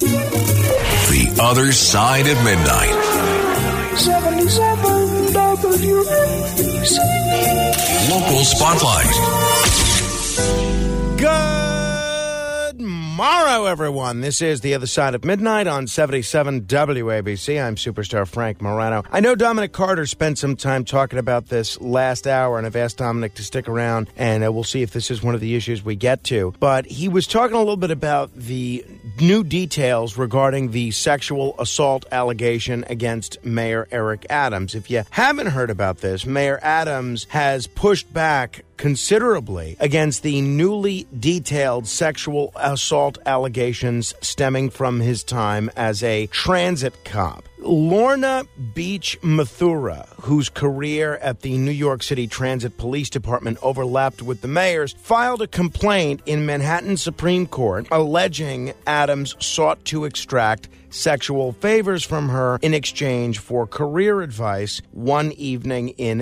The Other Side of Midnight. 77 WABC. Local Spotlight. Good morrow, everyone. This is The Other Side of Midnight on 77 WABC. I'm Superstar Frank Morano. I know Dominic Carter spent some time talking about this last hour, and I've asked Dominic to stick around, and we'll see if this is one of the issues we get to. But he was talking a little bit about the new details regarding the sexual assault allegation against Mayor Eric Adams. If you haven't heard about this, Mayor Adams has pushed back considerably against the newly detailed sexual assault allegations stemming from his time as a transit cop. Lorna Beach Mathura, whose career at the New York City Transit Police Department overlapped with the mayor's, filed a complaint in Manhattan Supreme Court alleging Adams sought to extract sexual favors from her in exchange for career advice one evening in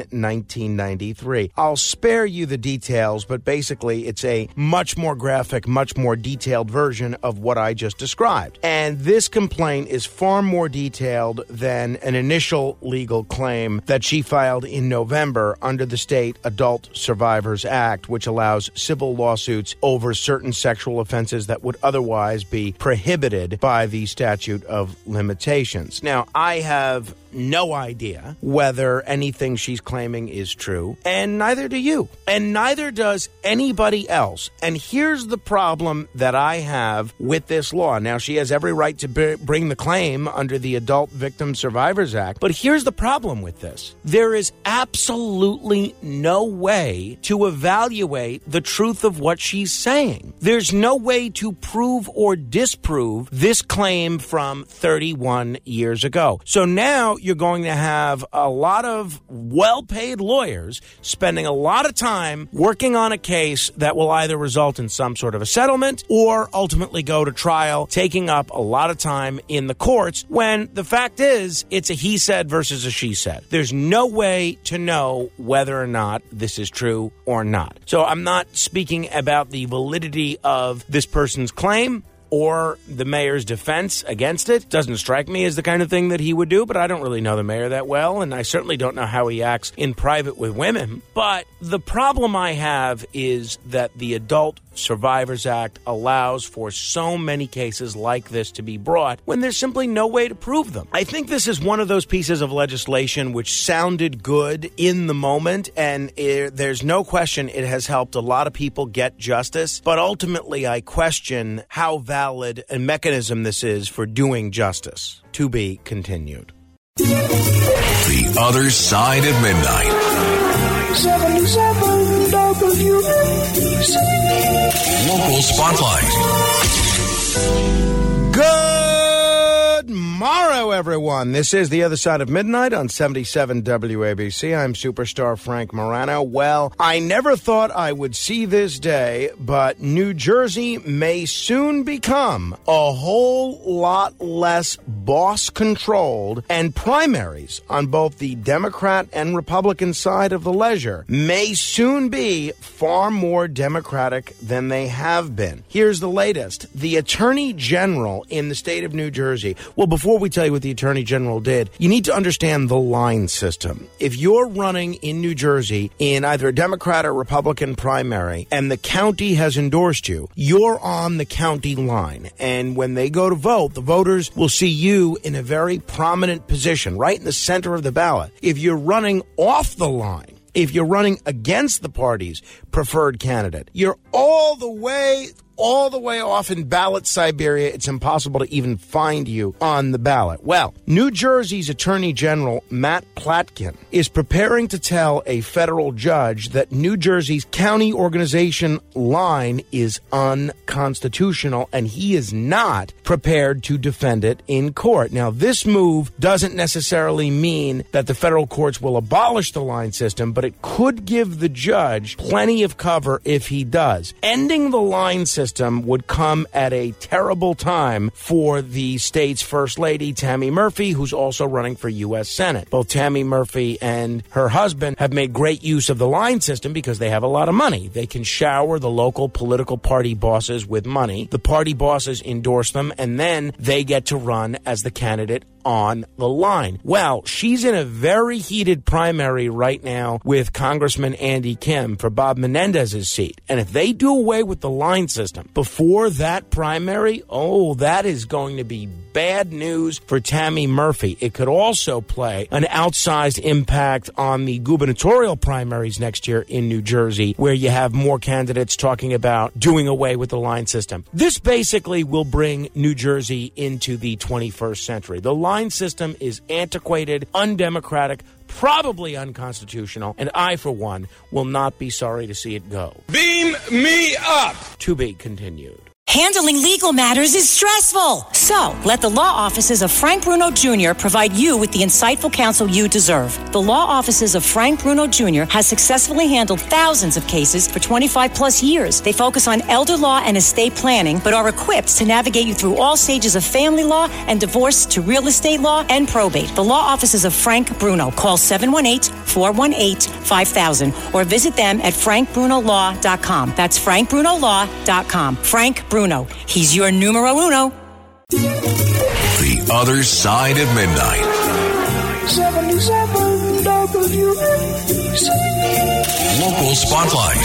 1993. I'll spare you the details, but basically it's a much more graphic, much more detailed version of what I just described. And this complaint is far more detailed than an initial legal claim that she filed in November under the State Adult Survivors Act, which allows civil lawsuits over certain sexual offenses that would otherwise be prohibited by the statute of limitations. Now, I have no idea whether anything she's claiming is true, and neither do you, and neither does anybody else. And here's the problem that I have with this law. Now, she has every right to bring the claim under the Adult Victim Survivors Act, but here's the problem with this. There is absolutely no way to evaluate the truth of what she's saying. There's no way to prove or disprove this claim from 31 years ago. So now you're going to have a lot of well-paid lawyers spending a lot of time working on a case that will either result in some sort of a settlement or ultimately go to trial, taking up a lot of time in the courts when the fact is it's a he said versus a she said. There's no way to know whether or not this is true or not. So I'm not speaking about the validity of this person's claim or the mayor's defense against it. Doesn't strike me as the kind of thing that he would do, but I don't really know the mayor that well, and I certainly don't know how he acts in private with women. But the problem I have is that the Adult Survivors Act allows for so many cases like this to be brought when there's simply no way to prove them. I think this is one of those pieces of legislation which sounded good in the moment, and there's no question it has helped a lot of people get justice, but ultimately I question how valid a mechanism this is for doing justice. To be continued. The Other Side of Midnight. 77 WABC. Local Spotlight. Good morrow, everyone. This is The Other Side of Midnight on 77 WABC. I'm Superstar Frank Morano. Well, I never thought I would see this day, but New Jersey may soon become a whole lot less boss-controlled, and primaries on both the Democrat and Republican side of the ledger may soon be far more Democratic than they have been. Here's the latest. The Attorney General in the state of New Jersey, well, before we tell you what the Attorney General did, you need to understand the line system. If you're running in New Jersey in either a Democrat or Republican primary and the county has endorsed you, you're on the county line. And when they go to vote, the voters will see you in a very prominent position, right in the center of the ballot. If you're running off the line, if you're running against the party's preferred candidate, you're all the way off in ballot Siberia. It's impossible to even find you on the ballot. Well, New Jersey's Attorney General Matt Platkin is preparing to tell a federal judge that New Jersey's county organization line is unconstitutional, and he is not prepared to defend it in court. Now, this move doesn't necessarily mean that the federal courts will abolish the line system, but it could give the judge plenty of cover if he does. Ending the line system system would come at a terrible time for the state's First Lady, Tammy Murphy, who's also running for U.S. Senate. Both Tammy Murphy and her husband have made great use of the line system because they have a lot of money. They can shower the local political party bosses with money. The party bosses endorse them, and then they get to run as the candidate on the line. Well, she's in a very heated primary right now with Congressman Andy Kim for Bob Menendez's seat. And if they do away with the line system before that primary, that is going to be bad news for Tammy Murphy. It could also play an outsized impact on the gubernatorial primaries next year in New Jersey, where you have more candidates talking about doing away with the line system. This basically will bring New Jersey into the 21st century. The line system is antiquated, undemocratic, probably unconstitutional, and I, for one, will not be sorry to see it go. Beam me up! To be continued. Handling legal matters is stressful. So, let the law offices of Frank Bruno Jr. provide you with the insightful counsel you deserve. The law offices of Frank Bruno Jr. has successfully handled thousands of cases for 25 plus years. They focus on elder law and estate planning, but are equipped to navigate you through all stages of family law and divorce to real estate law and probate. The law offices of Frank Bruno. Call 718-418-5000 or visit them at frankbrunolaw.com. That's frankbrunolaw.com. Frank Bruno. He's your numero uno. The Other Side of Midnight. 77 WABC. Local Spotlight.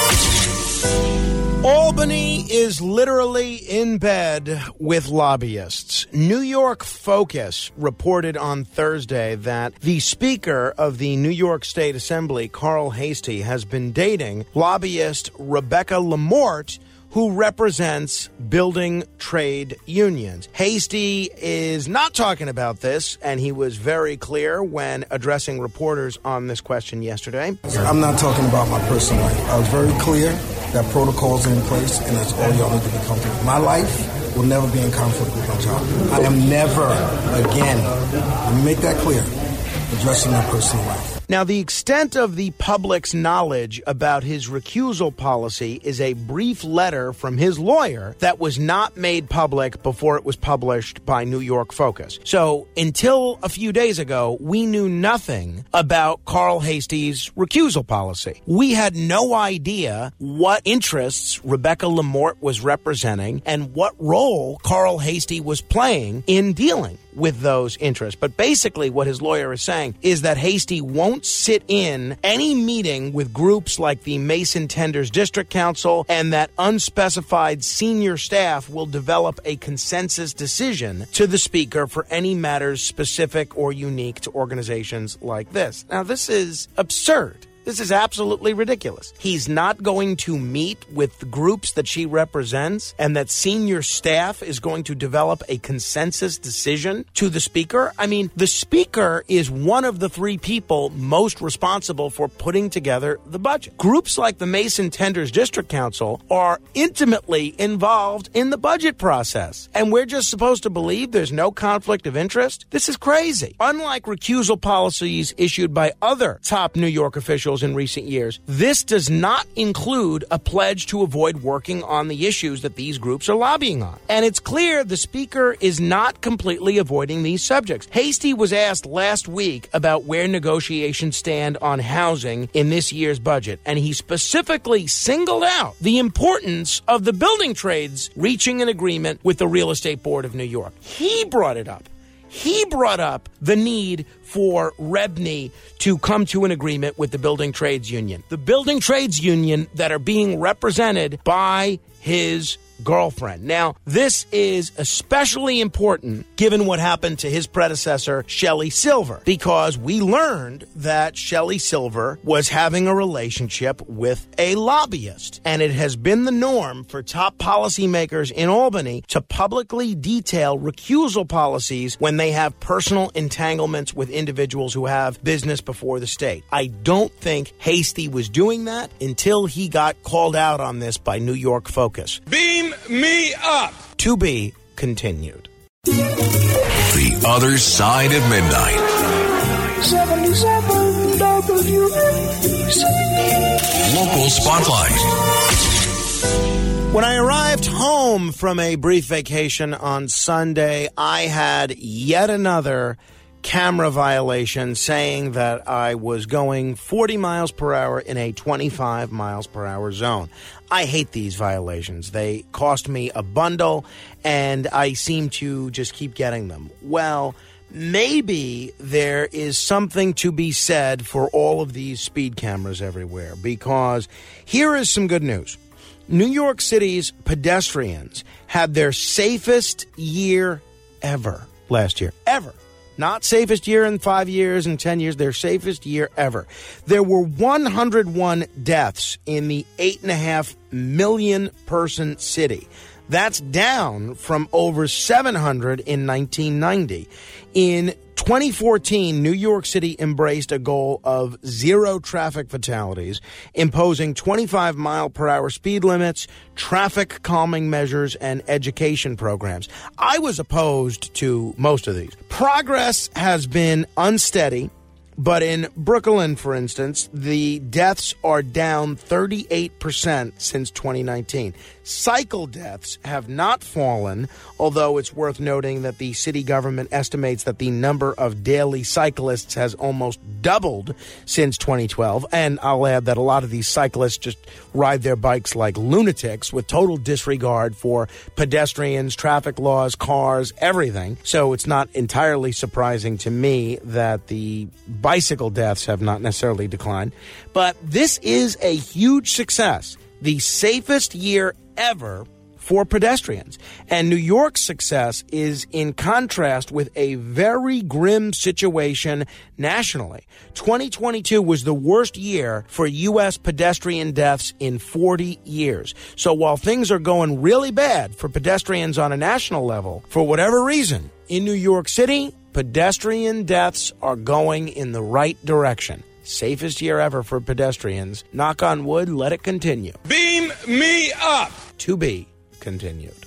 Albany is literally in bed with lobbyists. New York Focus reported on Thursday that the Speaker of the New York State Assembly, Carl Heastie, has been dating lobbyist Rebecca Lamorte, who represents building trade unions. Heastie is not talking about this, and he was very clear when addressing reporters on this question yesterday. I'm not talking about my personal life. I was very clear that protocols are in place, and that's all y'all need to be comfortable with. My life will never be in conflict with my job. I am never, again, let me make that clear, addressing my personal life. Now, the extent of the public's knowledge about his recusal policy is a brief letter from his lawyer that was not made public before it was published by New York Focus. So, until a few days ago, we knew nothing about Carl Heastie's recusal policy. We had no idea what interests Rebecca Lamorte was representing and what role Carl Heastie was playing in dealing with those interests. But basically what his lawyer is saying is that Heastie won't sit in any meeting with groups like the Mason Tenders District Council, and that unspecified senior staff will develop a consensus decision to the Speaker for any matters specific or unique to organizations like this. Now, this is absurd. This is absolutely ridiculous. He's not going to meet with the groups that she represents, and that senior staff is going to develop a consensus decision to the Speaker. I mean, the Speaker is one of the three people most responsible for putting together the budget. Groups like the Mason Tenders District Council are intimately involved in the budget process, and we're just supposed to believe there's no conflict of interest? This is crazy. Unlike recusal policies issued by other top New York officials in recent years, this does not include a pledge to avoid working on the issues that these groups are lobbying on. And it's clear the Speaker is not completely avoiding these subjects. Heastie was asked last week about where negotiations stand on housing in this year's budget, and he specifically singled out the importance of the building trades reaching an agreement with the Real Estate Board of New York. He brought it up. He brought up the need for REBNY to come to an agreement with the Building Trades Union. The Building Trades Union that are being represented by his girlfriend. Now, this is especially important given what happened to his predecessor, Shelley Silver, because we learned that Shelley Silver was having a relationship with a lobbyist. And it has been the norm for top policymakers in Albany to publicly detail recusal policies when they have personal entanglements with individuals who have business before the state. I don't think Heastie was doing that until he got called out on this by New York Focus. Beam me up! To be continued. The Other Side of Midnight. 77 WABC. Local Spotlight. When I arrived home from a brief vacation on Sunday, I had yet another camera violation saying that I was going 40 miles per hour in a 25 miles per hour zone. I hate these violations. They cost me a bundle, and I seem to just keep getting them. Well, maybe there is something to be said for all of these speed cameras everywhere, because here is some good news. New York City's pedestrians had their safest year ever last year. Ever. Not safest year in 5 years and 10 years, their safest year ever. There were 101 deaths in the 8.5 million person city. That's down from over 700 in 1990. In 2014, New York City embraced a goal of 0 traffic fatalities, imposing 25-mile-per-hour speed limits, traffic calming measures, and education programs. I was opposed to most of these. Progress has been unsteady, but in Brooklyn, for instance, the deaths are down 38% since 2019. Cycle deaths have not fallen, although it's worth noting that the city government estimates that the number of daily cyclists has almost doubled since 2012. And I'll add that a lot of these cyclists just ride their bikes like lunatics with total disregard for pedestrians, traffic laws, cars, everything. So it's not entirely surprising to me that the bicycle deaths have not necessarily declined. But this is a huge success. The safest year ever for pedestrians. And New York's success is in contrast with a very grim situation nationally. 2022 was the worst year for U.S. pedestrian deaths in 40 years. So while things are going really bad for pedestrians on a national level, for whatever reason, in New York City, pedestrian deaths are going in the right direction. Safest year ever for pedestrians. Knock on wood, let it continue. Beam me up. To be continued.